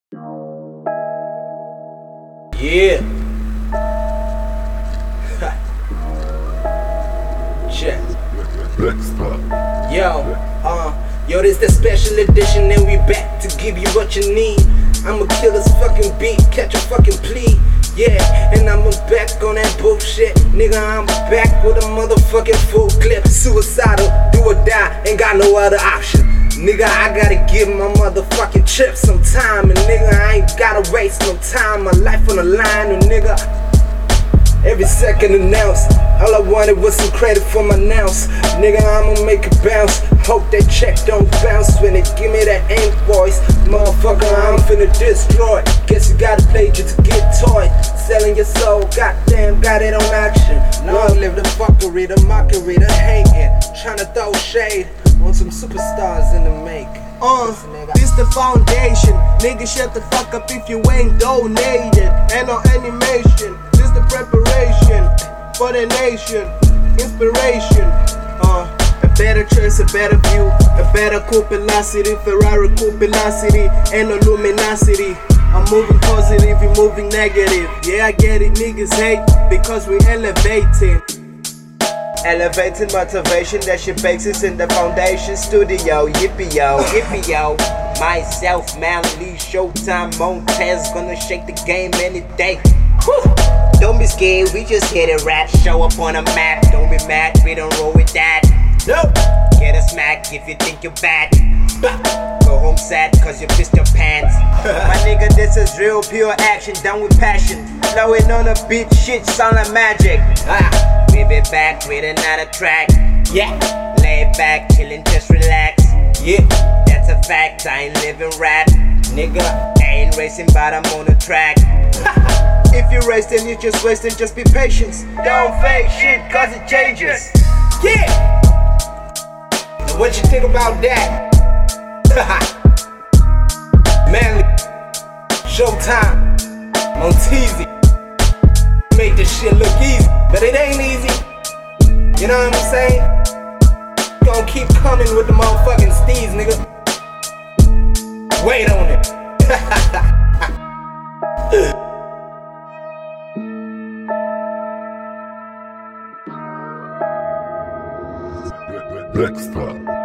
Yeah. Check. Yo, this the special edition, and we back to give you what you need. I'ma kill this fucking beat, catch a fucking plea. Yeah, and I'm back on that bullshit. Nigga, I'm back with a motherfucking full clip. Suicidal, do or die, ain't got no other option. Nigga, I gotta give my motherfucking trip some time. And nigga, I ain't gotta waste no time. My life on the line, and nigga, every second announced. All I wanted was some credit for my nounce. Nigga, I'ma make it bounce. Hope that check don't bounce when they give me that invoice. Motherfucker, I'm finna destroy. Guess you gotta play just to get toy. Selling your soul, goddamn, got it on auction. Long live the fuckery, the mockery, the hating. Tryna throw shade on some superstars in the making. This the foundation. Nigga, shut the fuck up if you ain't donated. Ain't no animation. This the preparation for the nation. Inspiration. A better choice, a better view, a better cool velocity, Ferrari cool velocity, and no luminosity. I'm moving positive, you moving negative. Yeah, I get it, niggas hate because we elevating. Elevating motivation, that shit bakes us in the foundation studio. Yippee yo, yippee yo. Myself, Manly, Showtime, Montez, gonna shake the game any day. Whew. Don't be scared, we just get it rap. Show up on a map, don't be mad, we don't roll with that. Nope. Get a smack if you think you're bad. Go home sad cause you pissed your pants. My nigga, this is real pure action, done with passion. Flowing on a beat, shit sound like magic. We be back with another track. Yeah. Lay back, chillin', just relax. Yeah. That's a fact, I ain't living rap. Nigga, I ain't racing but I'm on the track. If you're racing, you're just wasting, just be patient. Don't fake shit cause it changes. yeah. Now what you think about that? Manly, Showtime, Monteezy. Make this shit look easy, but it ain't easy. You know what I'm saying? Gonna keep coming with the motherfucking steez, nigga. Wait on it. Dexter.